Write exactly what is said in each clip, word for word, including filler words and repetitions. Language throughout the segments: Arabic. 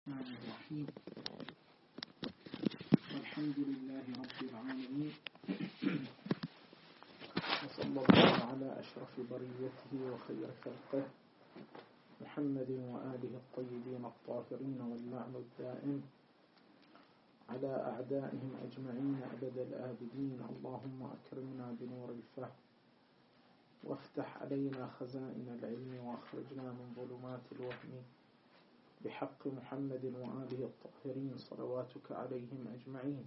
الرحمن الرحيم. والحمد لله رب العالمين، وصلى الله على أشرف بريته وخير خلقه محمد وآله الطيبين الطاهرين، واللعن الدائم على أعدائهم أجمعين أبد الآبدين. اللهم أكرمنا بنور الفهم، وافتح علينا خزائن العلم، واخرجنا من ظلمات الوهم بحق محمد وآله الطاهرين صلواتك عليهم أجمعين.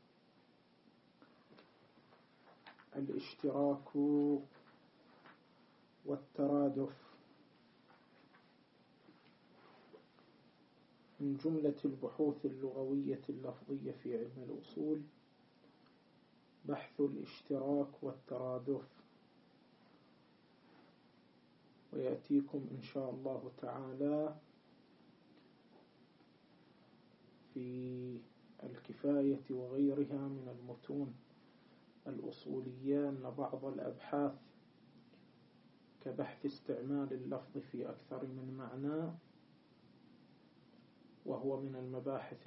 الاشتراك والترادف من جملة البحوث اللغوية اللفظية في علم الأصول، بحث الاشتراك والترادف، ويأتيكم إن شاء الله تعالى في الكفاية وغيرها من المتون الأصولية أن بعض الأبحاث كبحث استعمال اللفظ في أكثر من معنى، وهو من المباحث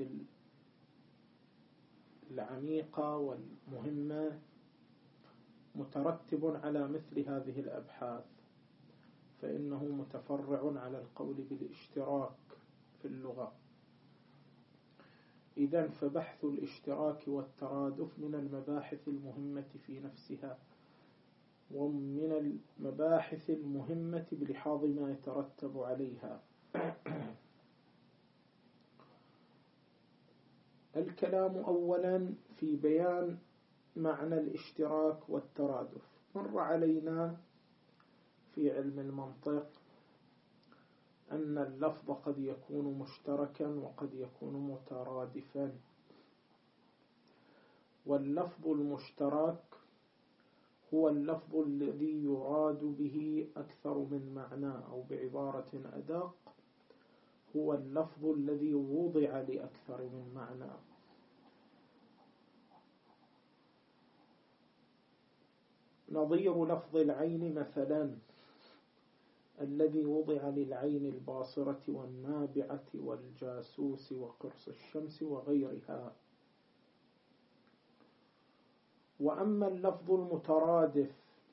العميقة والمهمة، مترتب على مثل هذه الأبحاث، فإنه متفرع على القول بالاشتراك في اللغة. إذن فبحث الاشتراك والترادف من المباحث المهمة في نفسها، ومن المباحث المهمة بلحاظ ما يترتب عليها. الكلام أولا في بيان معنى الاشتراك والترادف. مر علينا في علم المنطق أن اللفظ قد يكون مشتركا وقد يكون مترادفا، واللفظ المشترك هو اللفظ الذي يراد به أكثر من معنى، أو بعبارة أدق هو اللفظ الذي وضع لأكثر من معنى. نظير لفظ العين مثلا الذي وضع للعين الباصرة والنابعة والجاسوس وقرص الشمس وغيرها. وأما اللفظ المترادف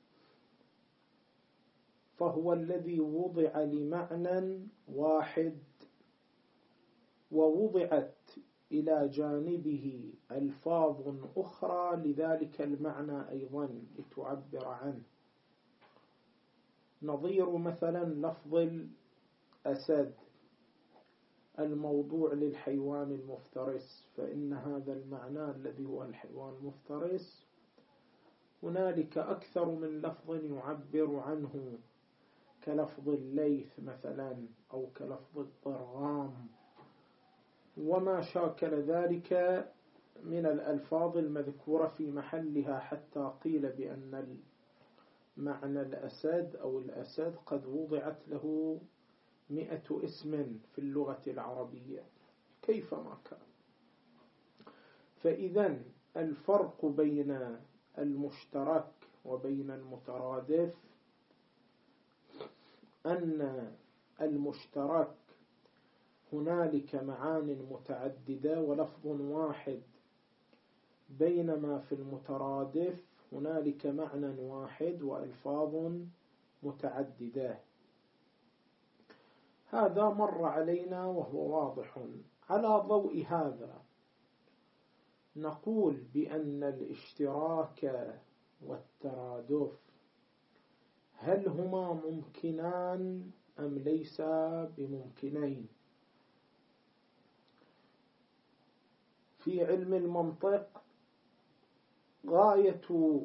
فهو الذي وضع لمعنى واحد، ووضعت إلى جانبه ألفاظ أخرى لذلك المعنى أيضا لتعبر عنه. نظير مثلا لفظ الأسد الموضوع للحيوان المفترس، فإن هذا المعنى الذي هو الحيوان المفترس هنالك أكثر من لفظ يعبر عنه، كلفظ الليث مثلا، أو كلفظ الضرغام، وما شاكل ذلك من الألفاظ المذكورة في محلها، حتى قيل بأن معنى الأسد أو الأسد قد وضعت له مئة اسم في اللغة العربية كيفما كان. فإذا الفرق بين المشترك وبين المترادف أن المشترك هنالك معان متعددة ولفظ واحد، بينما في المترادف هنالك معنى واحد وألفاظ متعددة. هذا مر علينا وهو واضح. على ضوء هذا نقول بأن الاشتراك والترادف هل هما ممكنان أم ليس بممكنين؟ في علم المنطق غاية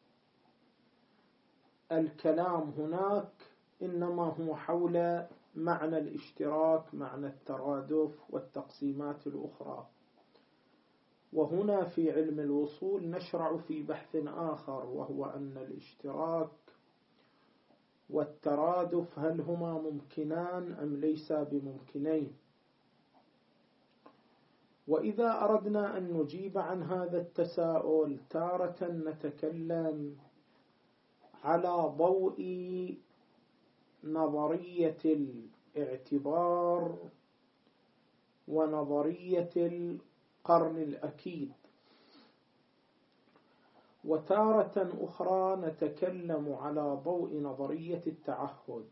الكلام هناك إنما هو حول معنى الاشتراك، معنى الترادف والتقسيمات الأخرى. وهنا في علم الوصول نشرع في بحث آخر، وهو أن الاشتراك والترادف هل هما ممكنان أم ليس بممكنين. وإذا أردنا أن نجيب عن هذا التساؤل تارة نتكلم على ضوء نظرية الاعتبار ونظرية القرن الأكيد. وتارة أخرى نتكلم على ضوء نظرية التعهد.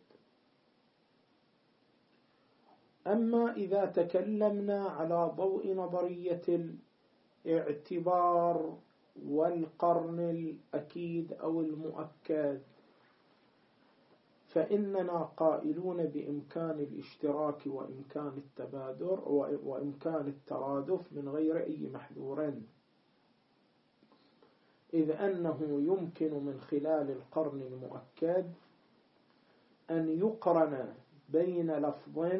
أما إذا تكلمنا على ضوء نظرية الاعتبار والقرن الأكيد أو المؤكد، فإننا قائلون بإمكان الاشتراك وإمكان التبادر وإمكان الترادف من غير أي محذور، إذ أنه يمكن من خلال القرن المؤكد أن يقرن بين لفظ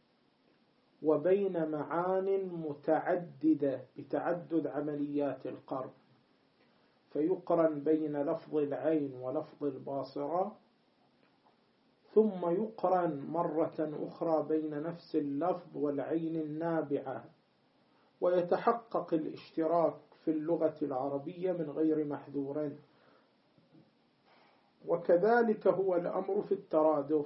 وبين معان متعددة بتعدد عمليات القرن، فيقرن بين لفظ العين ولفظ الباصرة، ثم يقرن مرة أخرى بين نفس اللفظ والعين النابعة، ويتحقق الاشتراك في اللغة العربية من غير محذور. وكذلك هو الأمر في الترادف،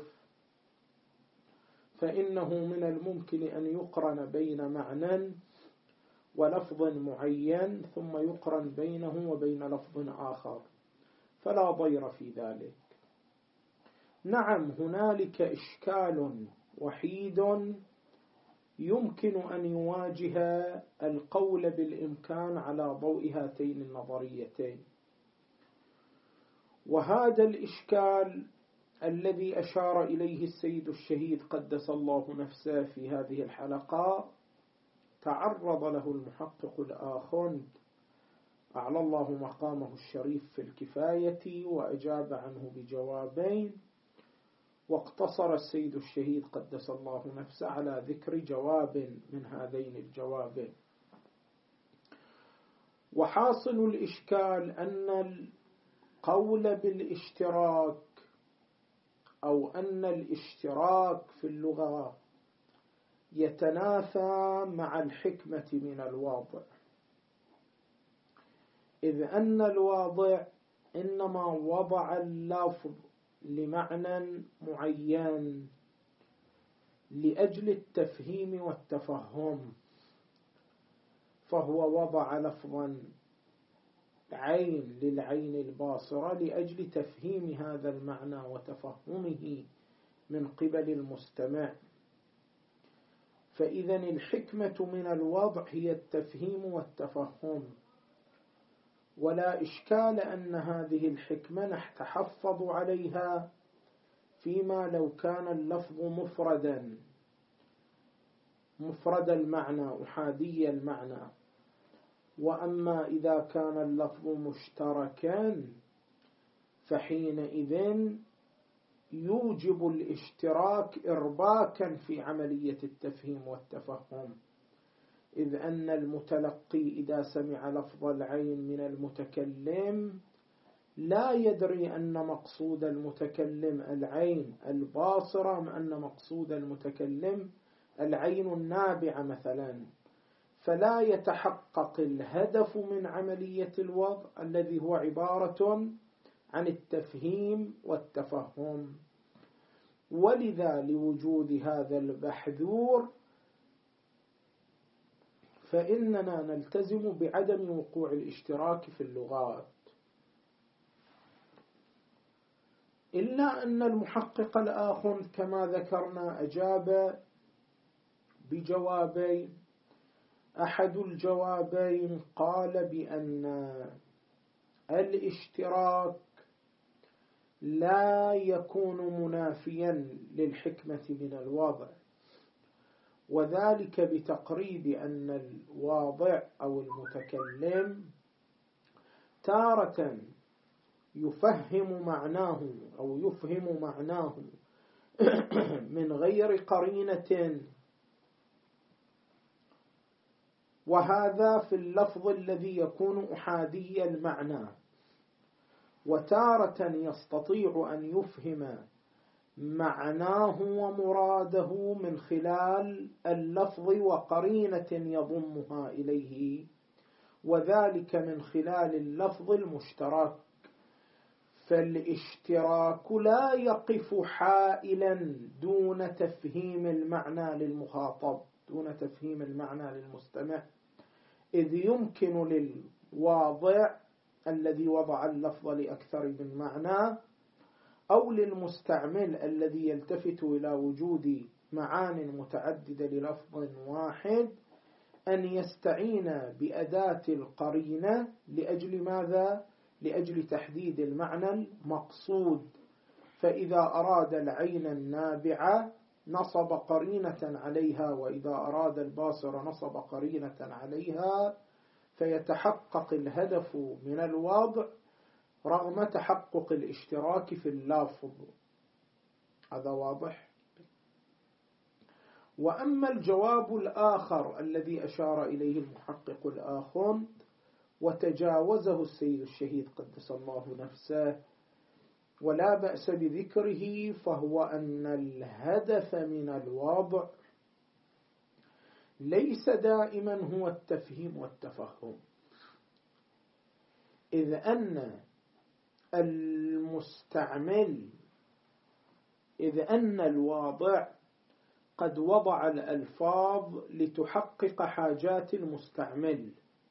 فإنه من الممكن أن يقرن بين معنى ولفظ معين ثم يقرن بينه وبين لفظ آخر، فلا ضير في ذلك. نعم، هنالك إشكال وحيد يمكن أن يواجه القول بالإمكان على ضوء هاتين النظريتين، وهذا الإشكال الذي أشار إليه السيد الشهيد قدس الله نفسه في هذه الحلقة تعرض له المحقق الآخوند أعلى الله مقامه الشريف في الكفاية وأجاب عنه بجوابين، واقتصر السيد الشهيد قدس الله نفسه على ذكر جواب من هذين الجوابين. وحاصل الإشكال أن القول بالاشتراك أو أن الاشتراك في اللغة يتنافى مع الحكمة من الواضع، إذ أن الواضع إنما وضع اللفظ لمعنى معين لأجل التفهيم والتفهم، فهو وضع لفظا عين للعين الباصرة لأجل تفهيم هذا المعنى وتفهمه من قبل المستمع. فإذا الحكمة من الوضع هي التفهيم والتفهم، ولا إشكال أن هذه الحكمة نتحفظ عليها فيما لو كان اللفظ مفردا مفرد المعنى أحادي المعنى. وأما إذا كان اللفظ مشتركا فحينئذ يوجب الاشتراك إرباكا في عملية التفهيم والتفهم، إذ أن المتلقي إذا سمع لفظ العين من المتكلم لا يدري أن مقصود المتكلم العين الباصرة أم أن مقصود المتكلم العين النابعة مثلا، فلا يتحقق الهدف من عملية الوضع الذي هو عبارة عن التفهيم والتفهم. ولذا لوجود هذا المحذور فإننا نلتزم بعدم وقوع الاشتراك في اللغات. إلا أن المحقق الآخر كما ذكرنا أجاب بجوابين. أحد الجوابين قال بأن الاشتراك لا يكون منافيا للحكمة من الواضع، وذلك بتقريب أن الواضع أو المتكلم تارة يفهم معناه أو يفهم معناه من غير قرينة، وهذا في اللفظ الذي يكون أحادي المعنى، وتارة يستطيع أن يفهم معناه ومراده من خلال اللفظ وقرينة يضمها إليه، وذلك من خلال اللفظ المشترك. فالاشتراك لا يقف حائلا دون تفهيم المعنى للمخاطب، دون تفهيم المعنى للمستمع، إذ يمكن للواضع الذي وضع اللفظ لأكثر من معنى أو للمستعمل الذي يلتفت إلى وجود معان متعددة للفظ واحد أن يستعين بأداة القرينة لأجل ماذا؟ لأجل تحديد المعنى المقصود. فإذا أراد العين النابعة نصب قرينة عليها، وإذا أراد الباصر نصب قرينة عليها، فيتحقق الهدف من الوضع رغم تحقق الاشتراك في اللفظ. هذا واضح؟ وأما الجواب الآخر الذي أشار إليه المحقق الآخر وتجاوزه السيد الشهيد قدس الله نفسه ولا بأس بذكره، فهو أن الهدف من الوضع ليس دائما هو التفهيم والتفهم، إذ أن المستعمل إذ أن الواضع قد وضع الألفاظ لتحقق حاجات المستعمل،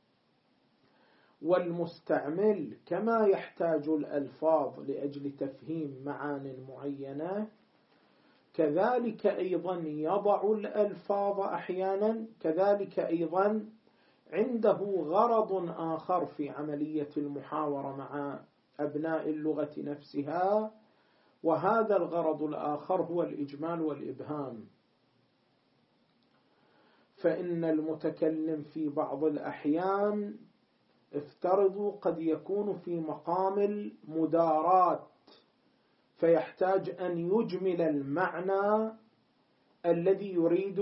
والمستعمل كما يحتاج الألفاظ لأجل تفهيم معان معينة كذلك أيضا يضع الألفاظ أحيانا، كذلك أيضا عنده غرض آخر في عملية المحاورة مع أبناء اللغة نفسها، وهذا الغرض الآخر هو الإجمال والإبهام. فإن المتكلم في بعض الأحيان افترضوا قد يكون في مقام المدارات، فيحتاج أن يجمل المعنى الذي يريد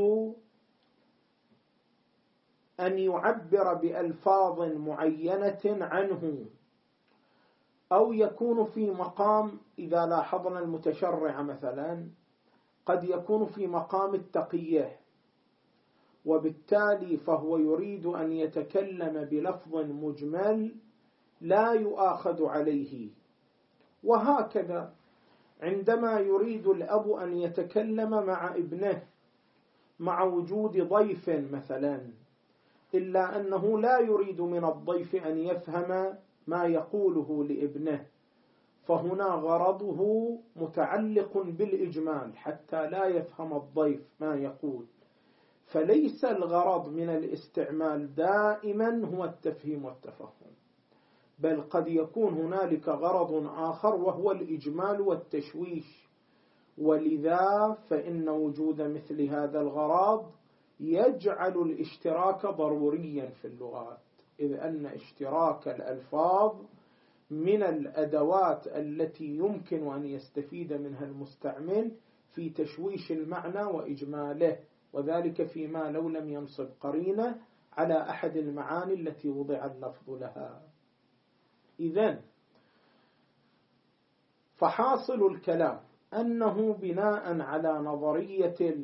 أن يعبر بألفاظ معينة عنه، أو يكون في مقام، إذا لاحظنا المتشرع مثلا قد يكون في مقام التقية، وبالتالي فهو يريد أن يتكلم بلفظ مجمل لا يؤاخذ عليه. وهكذا عندما يريد الأب أن يتكلم مع ابنه مع وجود ضيف مثلا، إلا أنه لا يريد من الضيف أن يفهم ما يقوله لابنه، فهنا غرضه متعلق بالإجمال حتى لا يفهم الضيف ما يقول. فليس الغرض من الاستعمال دائما هو التفهيم والتفهم، بل قد يكون هنالك غرض آخر وهو الإجمال والتشويش. ولذا فإن وجود مثل هذا الغرض يجعل الاشتراك ضروريا في اللغات، إذ أن اشتراك الألفاظ من الأدوات التي يمكن أن يستفيد منها المستعمل في تشويش المعنى وإجماله، وذلك فيما لو لم ينصب قرينة على أحد المعاني التي وضع اللفظ لها. إذن فحاصل الكلام أنه بناء على نظرية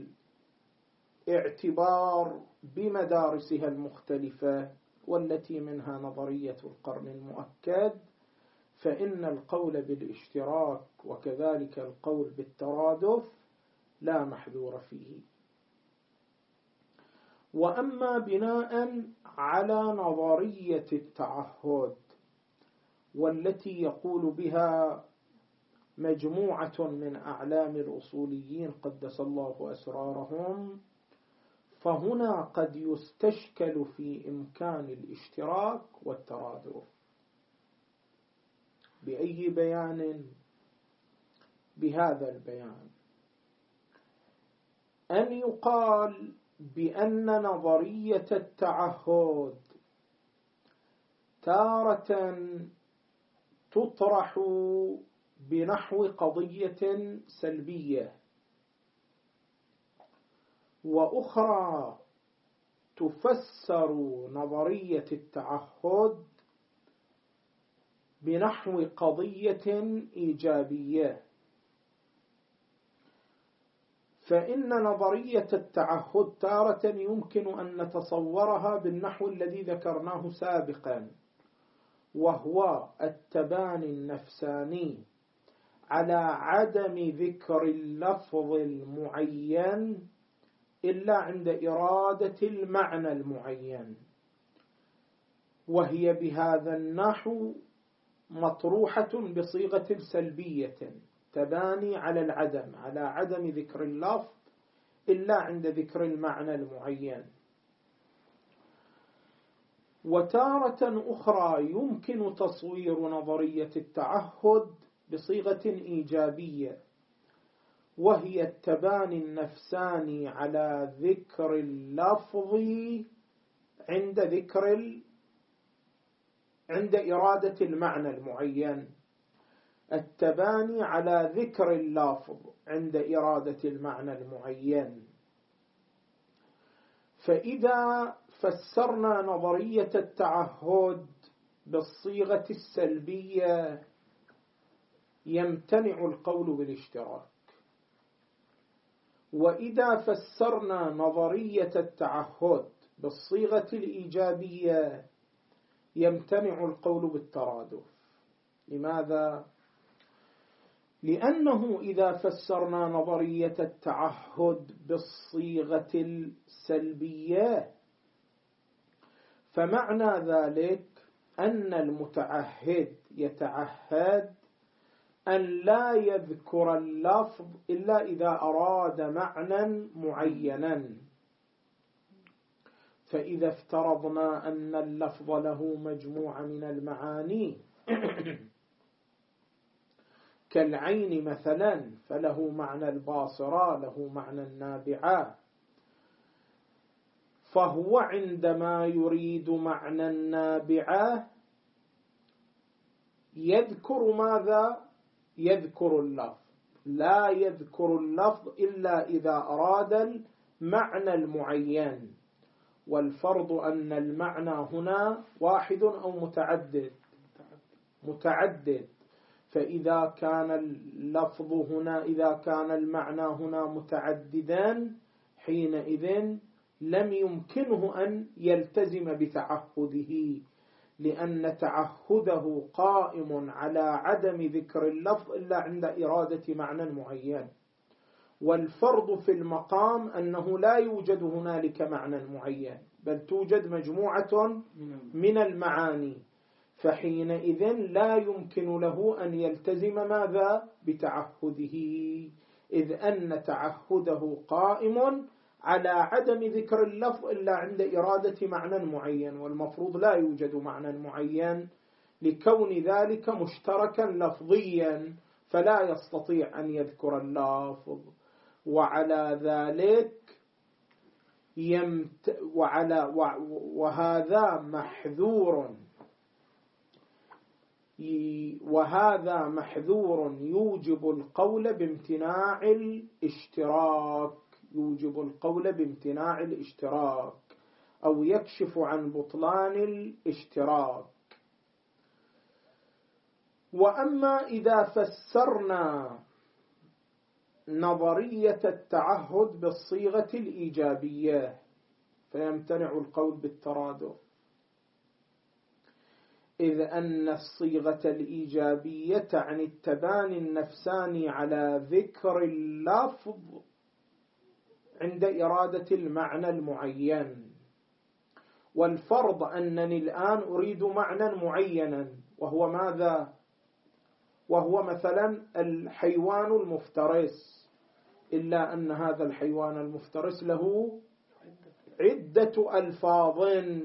الاعتبار بمدارسها المختلفة والتي منها نظرية القرن المؤكد، فإن القول بالاشتراك وكذلك القول بالترادف لا محذور فيه. وأما بناء على نظرية التعهد والتي يقول بها مجموعة من أعلام الأصوليين قدس الله أسرارهم، فهنا قد يستشكل في إمكان الاشتراك والترادف. بأي بيان؟ بهذا البيان، أن يقال بأن نظرية التعهد تارة تطرح بنحو قضية سلبية، وأخرى تفسر نظرية التعهد بنحو قضية إيجابية. فإن نظرية التعهد تارة يمكن أن نتصورها بالنحو الذي ذكرناه سابقا، وهو التباني النفساني على عدم ذكر اللفظ المعين إلا عند إرادة المعنى المعين، وهي بهذا النحو مطروحة بصيغة سلبية تباني على العدم، على عدم ذكر اللفظ إلا عند ذكر المعنى المعين. وتارة أخرى يمكن تصوير نظرية التعهد بصيغة إيجابية، وهي التباني النفساني على ذكر اللفظ عند ذكر ال... عند إرادة المعنى المعين. التباني على ذكر اللفظ عند إرادة المعنى المعين. فإذا فسرنا نظرية التعهد بالصيغة السلبية يمتنع القول بالاشتراك، وإذا فسرنا نظرية التعهد بالصيغة الإيجابية يمتنع القول بالترادف. لماذا؟ لأنه إذا فسرنا نظرية التعهد بالصيغة السلبية فمعنى ذلك أن المتعهد يتعهد أن لا يذكر اللفظ إلا إذا أراد معنى معينا. فإذا افترضنا أن اللفظ له مجموعة من المعاني كالعين مثلا، فله معنى الباصرة، له معنى النابعة، فهو عندما يريد معنى النابعة يذكر ماذا؟ يذكر اللفظ، لا يذكر اللفظ إلا إذا أراد المعنى المعين. والفرض أن المعنى هنا واحد أو متعدد؟ متعدد. فإذا كان اللفظ هنا، إذا كان المعنى هنا متعددا حينئذ لم يمكنه أن يلتزم بتعهده، لأن تعهده قائم على عدم ذكر اللفظ إلا عند إرادة معنى معين. والفرض في المقام أنه لا يوجد هنالك معنى معين، بل توجد مجموعة من المعاني، فحينئذ لا يمكن له أن يلتزم ماذا؟ بتعهده، إذ أن تعهده قائم على عدم ذكر اللفظ إلا عند إرادة معنى معين، والمفروض لا يوجد معنى معين لكون ذلك مشتركا لفظيا فلا يستطيع أن يذكر اللفظ. وعلى ذلك يمت وعلى وهذا محذور وهذا محذور يوجب القول بامتناع الاشتراك، يوجب القول بامتناع الاشتراك أو يكشف عن بطلان الاشتراك. وأما إذا فسرنا نظرية التعهد بالصيغة الإيجابية فيمتنع القول بالترادف، إذ أن الصيغة الإيجابية تعني التباني النفساني على ذكر اللفظ عند إرادة المعنى المعين. والفرض أنني الآن أريد معنى معينا، وهو ماذا؟ وهو مثلا الحيوان المفترس، إلا أن هذا الحيوان المفترس له عدة ألفاظ،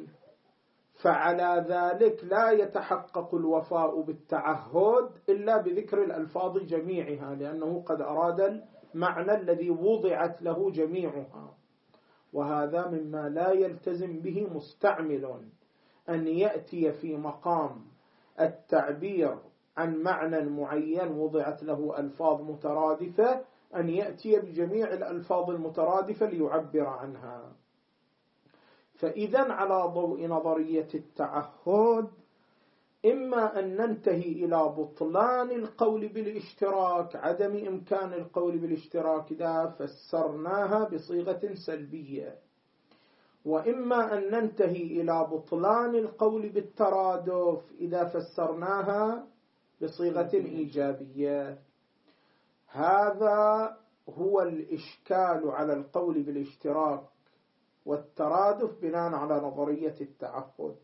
فعلى ذلك لا يتحقق الوفاء بالتعهد إلا بذكر الألفاظ جميعها، لأنه قد أراد المعنى الذي وضعت له جميعها. وهذا مما لا يلتزم به مستعمل أن يأتي في مقام التعبير عن معنى معين وضعت له ألفاظ مترادفة أن يأتي بجميع الألفاظ المترادفة ليعبر عنها. فإذا على ضوء نظرية التعهد إما أن ننتهي إلى بطلان القول بالاشتراك، عدم إمكان القول بالاشتراك إذا فسرناها بصيغة سلبية، وإما أن ننتهي إلى بطلان القول بالترادف إذا فسرناها بصيغة إيجابية. هذا هو الإشكال على القول بالاشتراك والترادف بناء على نظرية التعهد.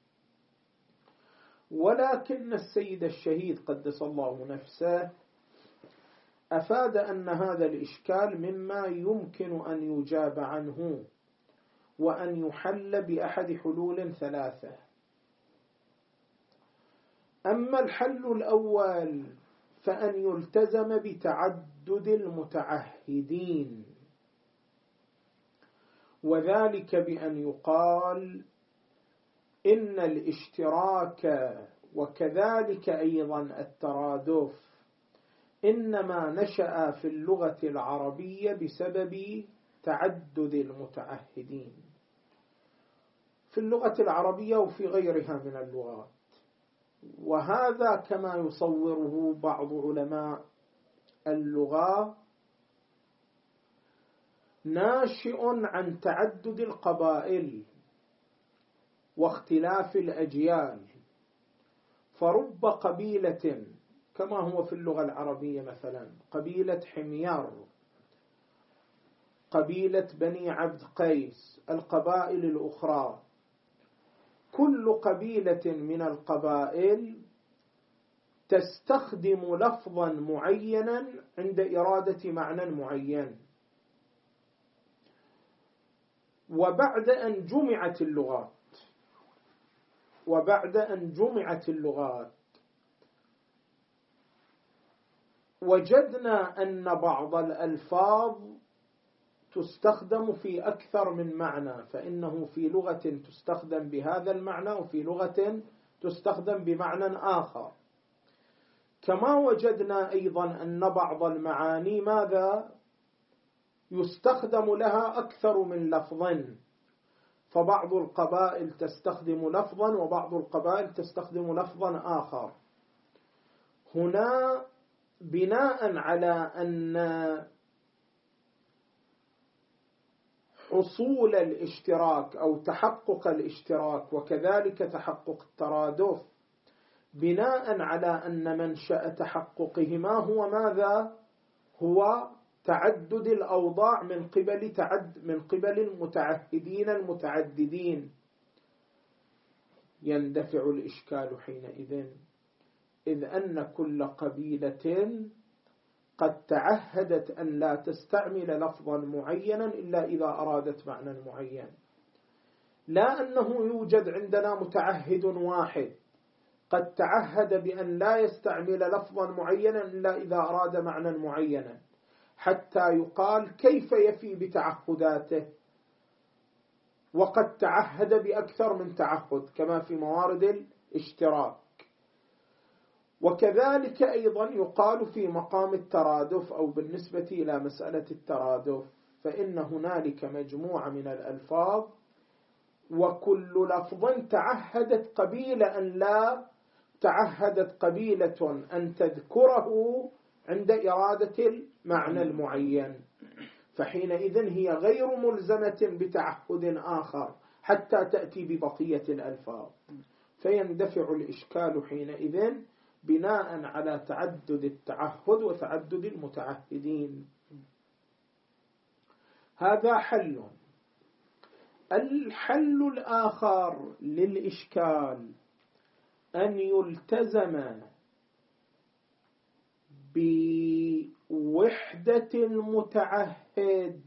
ولكن السيد الشهيد قدس الله نفسه أفاد أن هذا الإشكال مما يمكن أن يجاب عنه وأن يحل بأحد حلول ثلاثة. أما الحل الأول فأن يلتزم بتعدد المتعهدين، وذلك بأن يقال إن الاشتراك وكذلك أيضا الترادف إنما نشأ في اللغة العربية بسبب تعدد المتعهدين في اللغة العربية وفي غيرها من اللغات. وهذا كما يصوره بعض علماء اللغة ناشئ عن تعدد القبائل واختلاف الأجيال، فرب قبيلة كما هو في اللغة العربية مثلا قبيلة حمير، قبيلة بني عبد قيس، القبائل الأخرى، كل قبيلة من القبائل تستخدم لفظا معينا عند إرادة معنى معين. وبعد أن جمعت اللغات وبعد أن جمعت اللغات وجدنا أن بعض الألفاظ تستخدم في أكثر من معنى، فإنه في لغة تستخدم بهذا المعنى وفي لغة تستخدم بمعنى آخر. كما وجدنا أيضا أن بعض المعاني ماذا يستخدم لها أكثر من لفظ، فبعض القبائل تستخدم لفظا وبعض القبائل تستخدم لفظا آخر. هنا بناء على أن حصول الاشتراك أو تحقق الاشتراك وكذلك تحقق الترادف بناء على أن منشأ تحققهما هو ماذا؟ هو تعدد الأوضاع من قبل تعد من قبل المتعهدين المتعددين. يندفع الإشكال حينئذ، إذ أن كل قبيلة قد تعهدت أن لا تستعمل لفظا معينا إلا إذا أرادت معنى معين، لا أنه يوجد عندنا متعهد واحد قد تعهد بأن لا يستعمل لفظا معينا إلا إذا أراد معنى معينا، حتى يقال كيف يفي بتعهداته وقد تعهد بأكثر من تعهد كما في موارد الاشتراك. وكذلك أيضا يقال في مقام الترادف أو بالنسبة إلى مسألة الترادف، فإن هنالك مجموعة من الألفاظ وكل لفظ تعهدت قبيلة أن لا تعهدت قبيلة أن تذكره عند إرادة المعنى المعين، فحينئذ هي غير ملزمة بتعهد آخر حتى تأتي ببقية الألفاظ، فيندفع الإشكال حينئذ بناء على تعدد التعهد وتعدد المتعهدين. هذا حل. الحل الآخر للإشكال أن يلتزم بوحدة المتعهد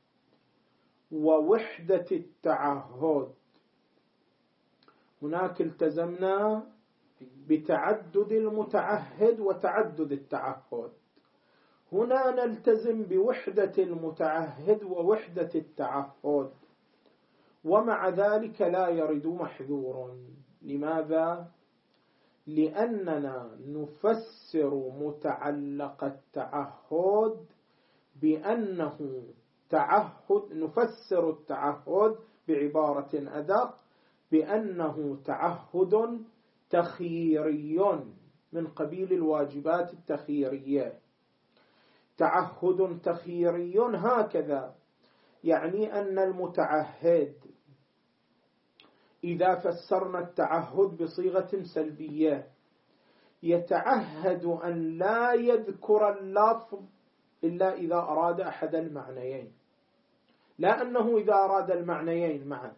ووحدة التعهد. هناك التزمنا بتعدد المتعهد وتعدد التعهد، هنا نلتزم بوحدة المتعهد ووحدة التعهد، ومع ذلك لا يرد محذور. لماذا؟ لأننا نفسر متعلق التعهد بأنه تعهد، نفسر التعهد بعبارة أدق بأنه تعهد تخييري من قبيل الواجبات التخييرية. تعهد تخييري هكذا يعني أن المتعهد إذا فسرنا التعهد بصيغة سلبية يتعهد أن لا يذكر اللفظ إلا إذا أراد أحد المعنيين، لا أنه إذا أراد المعنيين معا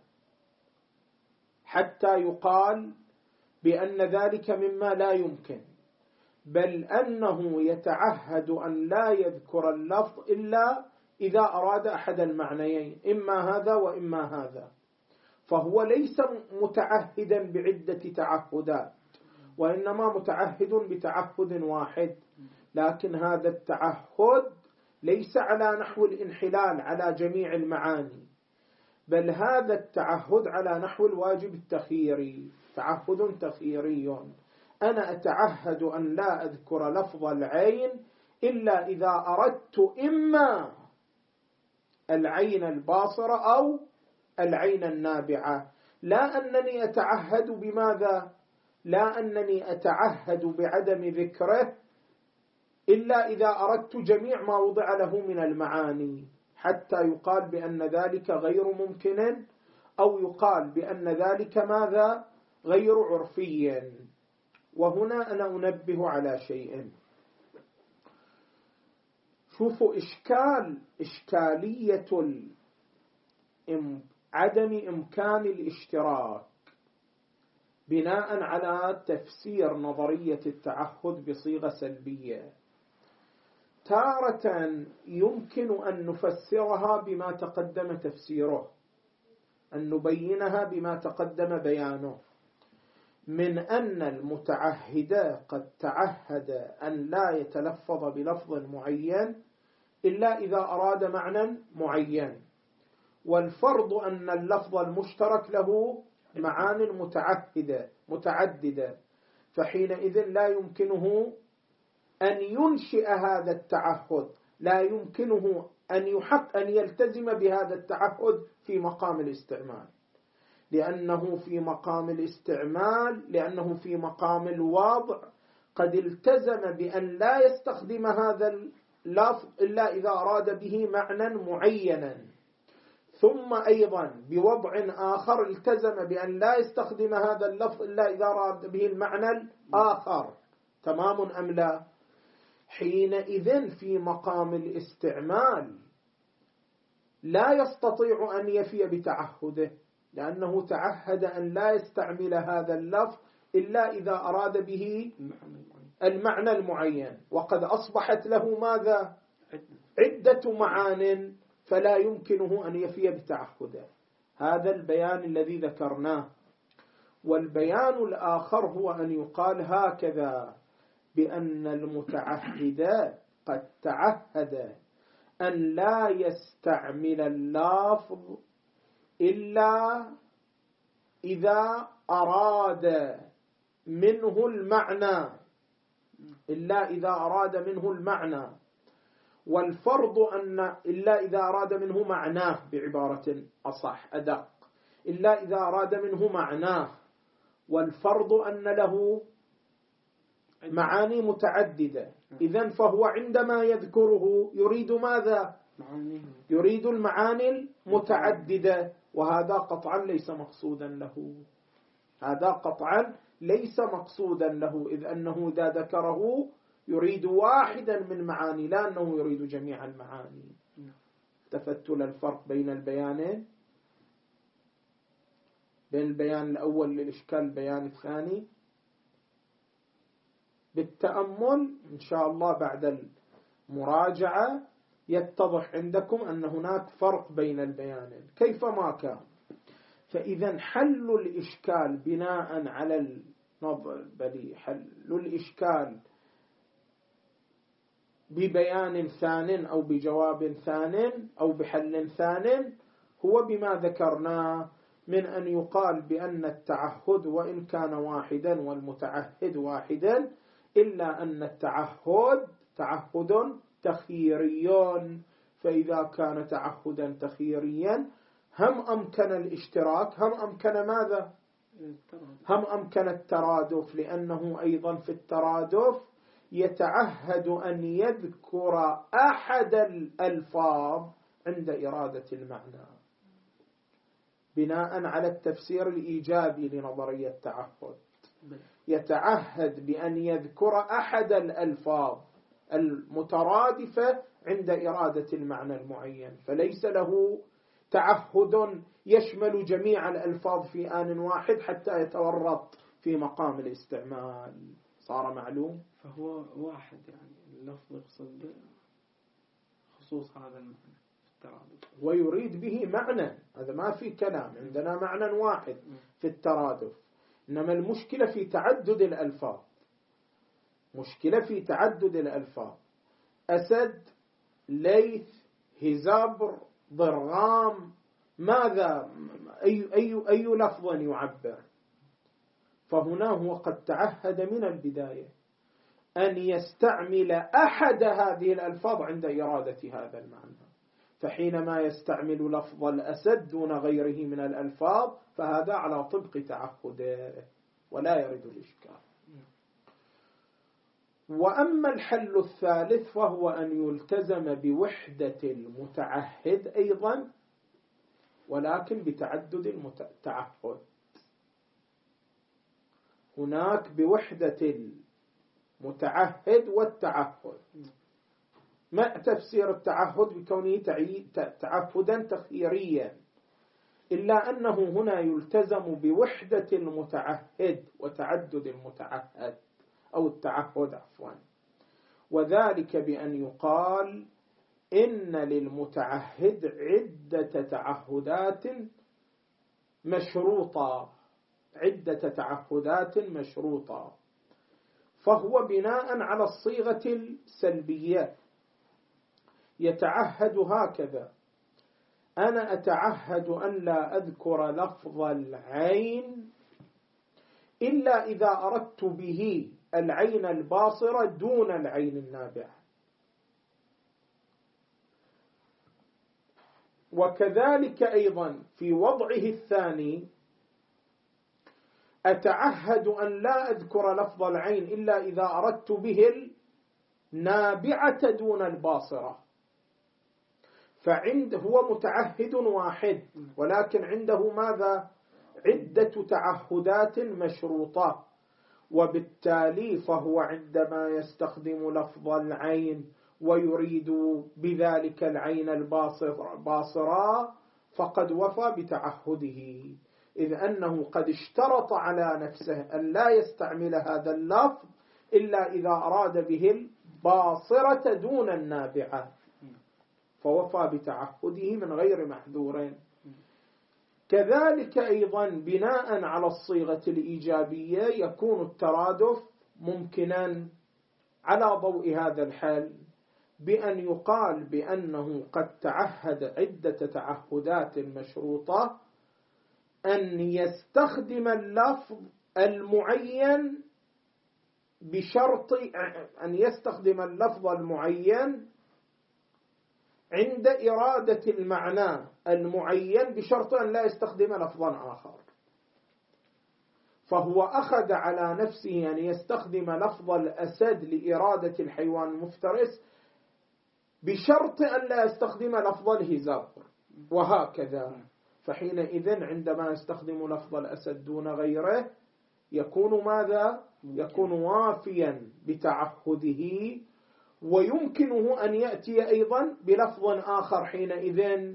حتى يقال بأن ذلك مما لا يمكن، بل أنه يتعهد أن لا يذكر اللفظ إلا إذا أراد أحد المعنيين، إما هذا وإما هذا. فهو ليس متعهدا بعدة تعهدات، وإنما متعهد بتعهد واحد، لكن هذا التعهد ليس على نحو الانحلال على جميع المعاني، بل هذا التعهد على نحو الواجب التخييري، تعهد تخييري. أنا أتعهد أن لا أذكر لفظ العين إلا إذا أردت إما العين الباصرة أو العين النابعة، لا أنني أتعهد بماذا؟ لا أنني أتعهد بعدم ذكره إلا إذا أردت جميع ما وضع له من المعاني، حتى يقال بأن ذلك غير ممكن، أو يقال بأن ذلك ماذا؟ غير عرفي. وهنا أنا أنبه على شيء. شوفوا إشكال إشكالية عدم إمكان الاشتراك بناء على تفسير نظرية التعهد بصيغة سلبية. تارة يمكن أن نفسرها بما تقدم تفسيره، أن نبينها بما تقدم بيانه، من أن المتعهد قد تعهد أن لا يتلفظ بلفظ معين إلا إذا أراد معنى معين، والفرض أن اللفظ المشترك له معاني متعهدة متعددة، فحينئذ لا يمكنه أن ينشئ هذا التعهد، لا يمكنه أن يحق أن يلتزم بهذا التعهد في مقام الاستعمال، لأنه في مقام الاستعمال لأنه في مقام الوضع قد التزم بأن لا يستخدم هذا اللفظ إلا إذا أراد به معنى معينا، ثم أيضا بوضع آخر التزم بأن لا يستخدم هذا اللفظ إلا إذا أراد به المعنى الآخر. تمام أم لا؟ حينئذ في مقام الاستعمال لا يستطيع أن يفي بتعهده، لأنه تعهد أن لا يستعمل هذا اللفظ إلا إذا أراد به المعنى المعين، وقد أصبحت له ماذا؟ عدة معان، فلا يمكنه أن يفي بتعهده. هذا البيان الذي ذكرناه. والبيان الآخر هو أن يقال هكذا، بأن المتعهد قد تعهد أن لا يستعمل اللفظ إلا إذا أراد منه المعنى إلا إذا أراد منه المعنى والفرض أن إلا إذا أراد منه معناه، بعبارة أصح أدق، إلا إذا أراد منه معناه، والفرض أن له معاني متعددة. إذن فهو عندما يذكره يريد ماذا؟ يريد المعاني المتعددة، وهذا قطعا ليس مقصودا له، هذا قطعا ليس مقصودا له، إذ أنه إذا ذكره يريد واحدا من معاني، لا أنه يريد جميع المعاني. تفتل الفرق بين البيانين، بين البيان الأول للإشكال البيان الثاني. بالتأمل إن شاء الله بعد المراجعة يتضح عندكم أن هناك فرق بين البيانين كيفما كان. فإذا حل الإشكال بناء على النظر بل حل الإشكال ببيان ثان أو بجواب ثان أو بحل ثان هو بما ذكرناه، من أن يقال بأن التعهد وإن كان واحدا والمتعهد واحدا، إلا أن التعهد تعهد تخييري، فإذا كان تعهدا تخييريا هم أمكن الاشتراك هم أمكن ماذا؟ هم أمكن الترادف، لأنه أيضا في الترادف يتعهد أن يذكر أحد الألفاظ عند إرادة المعنى بناء على التفسير الإيجابي لنظرية التعهد. يتعهد بأن يذكر أحد الألفاظ المترادفة عند إرادة المعنى المعين، فليس له تعهد يشمل جميع الألفاظ في آن واحد حتى يتورط في مقام الاستعمال. صار معلوم؟ فهو واحد يعني اللفظ يقصد خصوص هذا المعنى في الترادف، ويريد به معنى، هذا ما في كلام، عندنا معنى واحد في الترادف، إنما المشكلة في تعدد الألفاظ، مشكلة في تعدد الألفاظ. أسد، ليث، هزابر، ضرغام، ماذا أي, أي, أي لفظ يعبر؟ فهنا هو قد تعهد من البداية أن يستعمل أحد هذه الألفاظ عند إرادة هذا المعنى، فحينما يستعمل لفظ الأسد دون غيره من الألفاظ فهذا على طبق تعهده ولا يرد الإشكال. وأما الحل الثالث فهو أن يلتزم بوحدة المتعهد أيضا، ولكن بتعدد التعهد. هناك بوحدة المتعهد والتعهد. ما تفسير التعهد؟ بكونه تعهدا تخييريا، إلا أنه هنا يلتزم بوحدة المتعهد وتعدد المتعهد أو التعهد عفوا، وذلك بأن يقال إن للمتعهد عدة تعهدات مشروطة، عدة تعهدات مشروطة، فهو بناء على الصيغة السلبية يتعهد هكذا: أنا أتعهد أن لا أذكر لفظ العين إلا إذا أردت به العين الباصرة دون العين النابعة. وكذلك أيضا في وضعه الثاني: أتعهد أن لا أذكر لفظ العين إلا إذا أردت به النابعة دون الباصرة. فعند هو متعهد واحد، ولكن عنده ماذا؟ عدة تعهدات مشروطة، وبالتالي فهو عندما يستخدم لفظ العين ويريد بذلك العين الباصرة فقد وفى بتعهده، إذ أنه قد اشترط على نفسه أن لا يستعمل هذا اللفظ إلا إذا أراد به الباصرة دون النابعة، فوفى بتعهده من غير محذور. كذلك أيضا بناء على الصيغة الإيجابية يكون الترادف ممكنا على ضوء هذا الحال بأن يقال بأنه قد تعهد عدة تعهدات مشروطة أن يستخدم اللفظ المعين بشرط أن يستخدم اللفظ المعين عند إرادة المعنى المعين بشرط أن لا يستخدم لفظا آخر. فهو أخذ على نفسه أن يستخدم لفظ الأسد لإرادة الحيوان المفترس بشرط أن لا يستخدم لفظ الهزابر، وهكذا. فحينئذ عندما يستخدم لفظ الأسد دون غيره يكون ماذا؟ يكون وافيا بتعهده، ويمكنه أن يأتي أيضا بلفظ آخر حينئذ،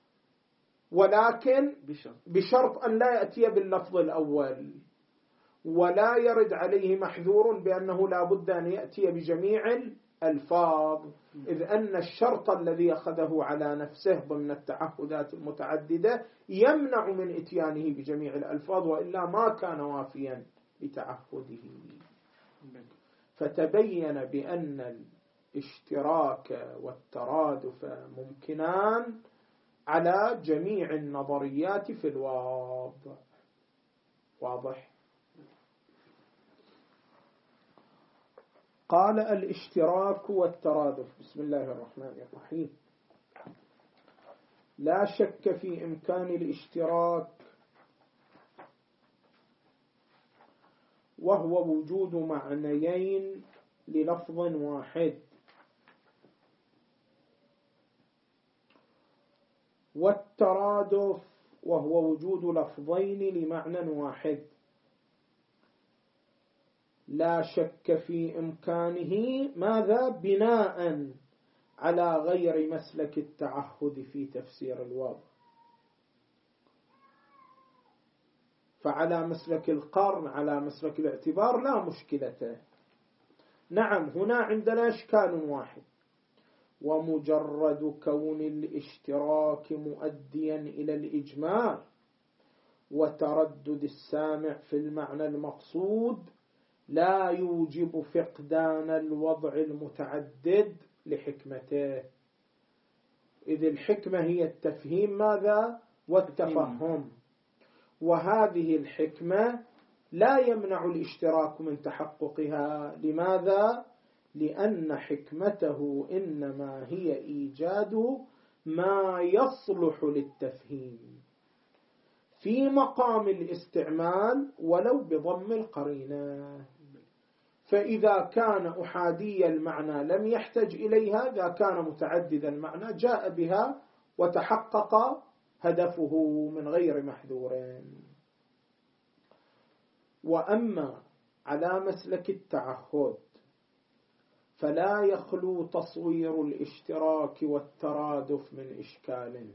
ولكن بشرط أن لا يأتي باللفظ الأول، ولا يرد عليه محذور بأنه لا بد أن يأتي بجميع الألفاظ، إذ أن الشرط الذي أخذه على نفسه ضمن التعهدات المتعددة يمنع من إتيانه بجميع الألفاظ، وإلا ما كان وافيا بتعهده. فتبين بأن الاشتراك والترادف ممكنان على جميع النظريات في الواضح. واضح؟ قال الاشتراك والترادف. بسم الله الرحمن الرحيم. لا شك في إمكان الاشتراك، وهو وجود معنيين للفظ واحد، والترادف وهو وجود لفظين لمعنى واحد. لا شك في إمكانه ماذا؟ بناء على غير مسلك التعهد في تفسير الواو. فعلى مسلك القرن، على مسلك الاعتبار لا مشكلة. نعم، هنا عندنا إشكال واحد، ومجرد كون الاشتراك مؤديا إلى الإجمال وتردد السامع في المعنى المقصود لا يوجب فقدان الوضع المتعدد لحكمته، إذ الحكمة هي التفهيم ماذا؟ والتفهم، وهذه الحكمة لا يمنع الاشتراك من تحققها. لماذا؟ لأن حكمته إنما هي إيجاد ما يصلح للتفهيم في مقام الاستعمال ولو بضم القرينة. فإذا كان أحادي المعنى لم يحتج إليها، إذا كان متعدد المعنى جاء بها وتحقق هدفه من غير محذور. وأما على مسلك التعهد فلا يخلو تصوير الاشتراك والترادف من إشكال،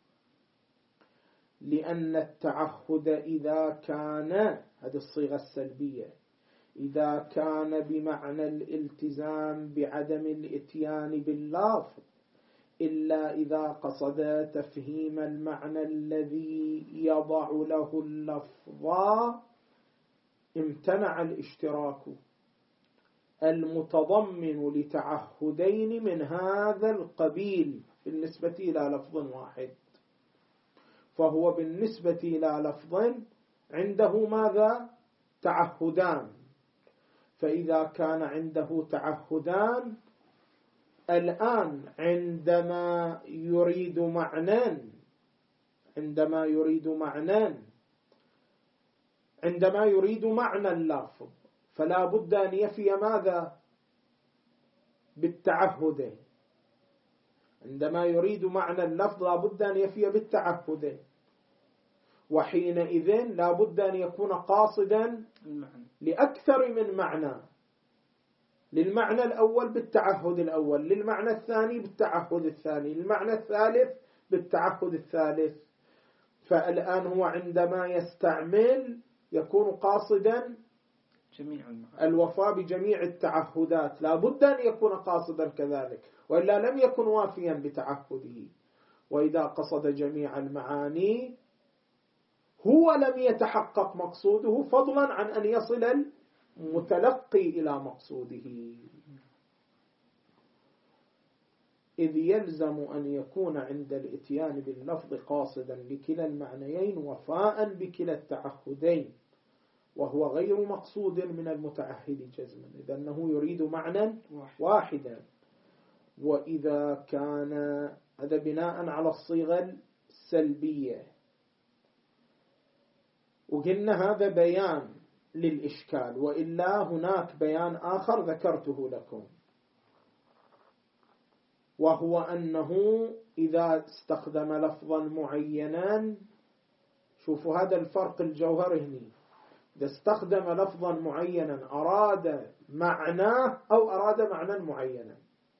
لأن التعهد إذا كان، هذه الصيغة السلبية، إذا كان بمعنى الالتزام بعدم الإتيان باللفظ إلا إذا قصد تفهيم المعنى الذي يضع له اللفظ، امتنع الاشتراك المتضمن لتعهدين من هذا القبيل بالنسبة إلى لفظ واحد. فهو بالنسبة إلى لفظ عنده ماذا؟ تعهدان. فإذا كان عنده تعهدان الآن عندما يريد معنى عندما يريد معنى عندما يريد معنى اللفظ فلا بد أن يفي ماذا؟ بالتعهد. عندما يريد معنى اللفظ لا بد أن يفي بالتعهد، وحينئذ لا بد أن يكون قاصدا لأكثر من معنى، للمعنى الأول بالتعهد الأول، للمعنى الثاني بالتعهد الثاني، للمعنى الثالث بالتعهد الثالث. فالآن هو عندما يستعمل يكون قاصدا جميع الوفاء بجميع التعهدات، لا بد أن يكون قاصدا كذلك، وإلا لم يكن وافيا بتعهده. وإذا قصد جميع المعاني هو لم يتحقق مقصوده، فضلا عن أن يصل المتلقي إلى مقصوده. إذ يلزم أن يكون عند الإتيان باللفظ قاصدا لكلا المعنيين وفاء بكلا التعهدين، وهو غير مقصود من المتعهد جزما، إذ أنه يريد معنى واحدا. وإذا كان هذا بناء على الصيغة السلبية، وقلنا هذا بيان للإشكال، وإلا هناك بيان آخر ذكرته لكم، وهو أنه إذا استخدم لفظا معينا، شوفوا هذا الفرق الجوهري هنا، إذا استخدم لفظا معينا أراد معناه أو أراد معنى معينا.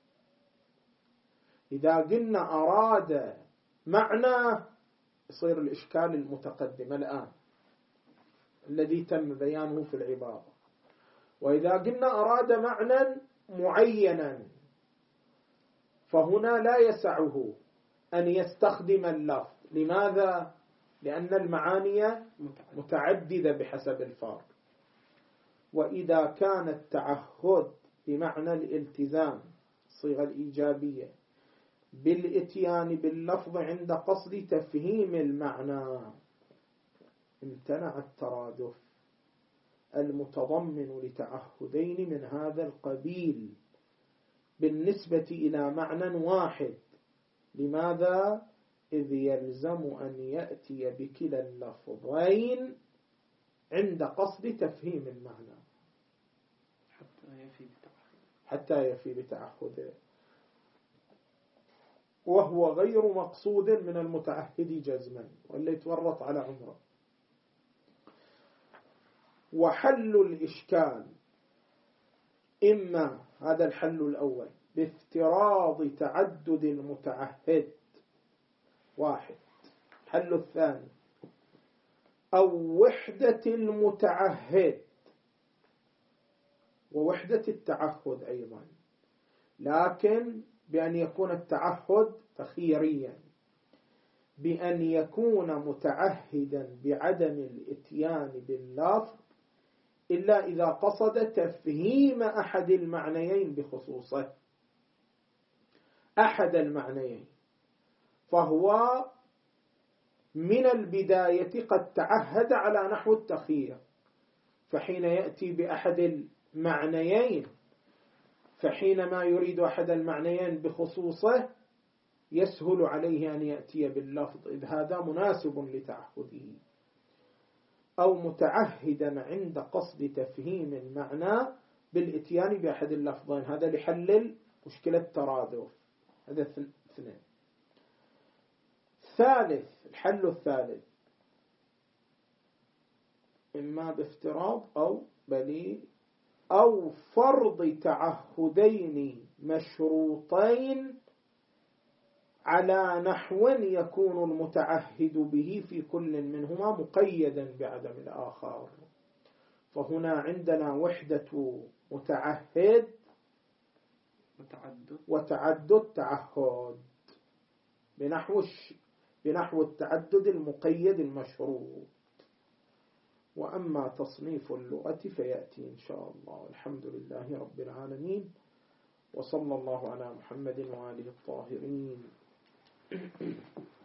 إذا قلنا أراد معناه يصير الإشكال المتقدم الآن الذي تم بيانه في العبارة. وإذا قلنا أراد معنى معينا فهنا لا يسعه أن يستخدم اللفظ. لماذا؟ لأن المعاني متعددة بحسب الفرق. وإذا كان التعهد بمعنى الالتزام الصيغة الإيجابية بالإتيان باللفظ عند قصد تفهيم المعنى، امتنع الترادف المتضمن لتعهدين من هذا القبيل بالنسبة إلى معنى واحد. لماذا؟ إذ يلزم أن يأتي بكلا اللفظين عند قصد تفهيم المعنى حتى يفي بتعهد حتى يفي بتعهد وهو غير مقصود من المتعهد جزما، واللي يتورط على عمره. وحل الإشكال إما هذا الحل الأول بافتراض تعدد المتعهد واحد. الحل الثاني أو وحدة المتعهد ووحدة التعهد أيضا، لكن بأن يكون التعهد تخييريا، بأن يكون متعهدا بعدم الإتيان باللفظ إلا إذا قصد تفهيم أحد المعنيين بخصوصه، أحد المعنيين، فهو من البداية قد تعهد على نحو التخيير، فحين يأتي بأحد المعنيين، فحينما يريد أحد المعنيين بخصوصه يسهل عليه أن يأتي باللفظ إذ هذا مناسب لتعهده، أو متعهدا عند قصد تفهيم المعنى بالإتيان بأحد اللفظين. هذا لحل مشكلة الترادف. هذا اثنين. ثالث، الحل الثالث إما بافتراض أو بلي أو فرض تعهدين مشروطين على نحو يكون المتعهد به في كل منهما مقيدا بعدم الآخر. فهنا عندنا وحدة متعهد متعدد وتعدد تعهد بنحو بنحو التعدد المقيد المشروط. وأما تصنيف اللغة فيأتي إن شاء الله. الحمد لله رب العالمين، وصلى الله على محمد وآله الطاهرين.